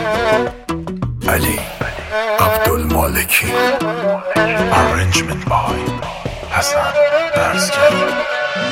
Ali Abdulmaliki. Arrangement by Hassan Barzgali.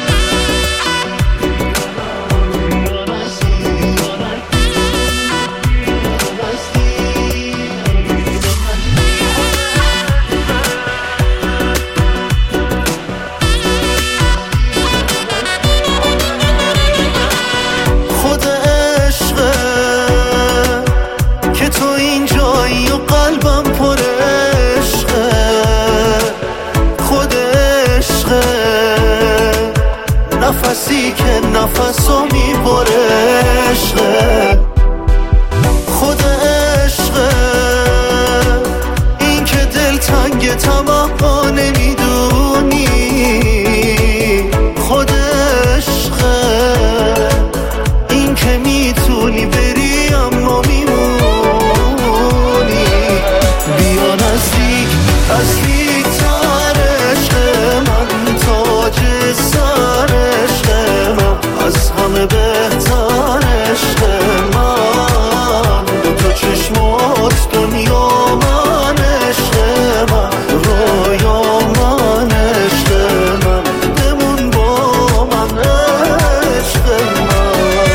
نفسی که نفسو میبره عشقه، خود عشقه، این که دل تنگ تمام نمیدونی، خود عشقه، این که میتونی بری اما میمونی. بیا نزدیک نزدیک تر عشق من، تاج سر از همه بهتر عشق من، دو تا چشمات دنیا من، عشق من رویا من، عشق من بمون با من، عشق من.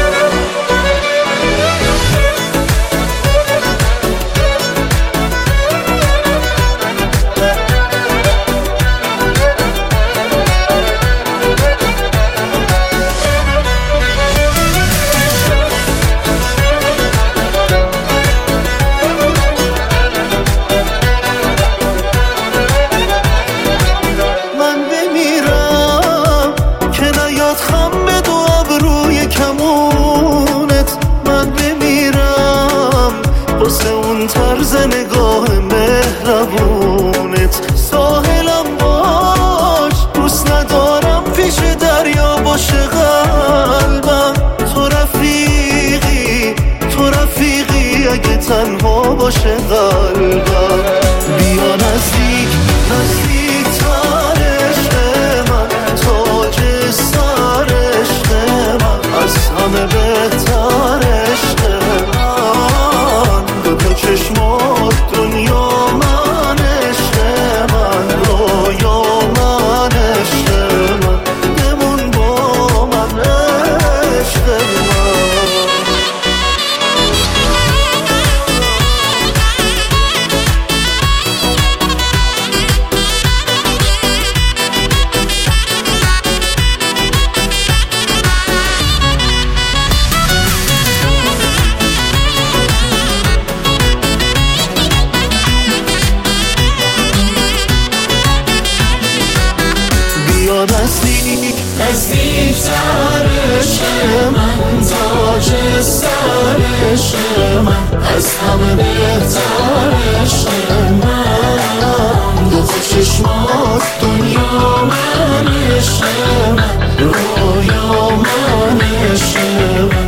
واسه اون طرز نگاه مهربونت ساحلم باش، دوست ندارم پیش دریا باشه قلبم، تو رفیقی تو رفیقی اگه تنها باشه قلبم. بیا نزدیک نزدیک تر عشق من، تاج سر عشق من، از همه بهتر عشق من، دو چشمات دنیا من، عشق من رویا من، عشق من بمون با من، عشق من. نزدیک نزدیک تر عشق من، تاج سر عشق من، از همه بهتر عشق من، دو تا چشمات دنیا من، عشق من رویا من، عشق من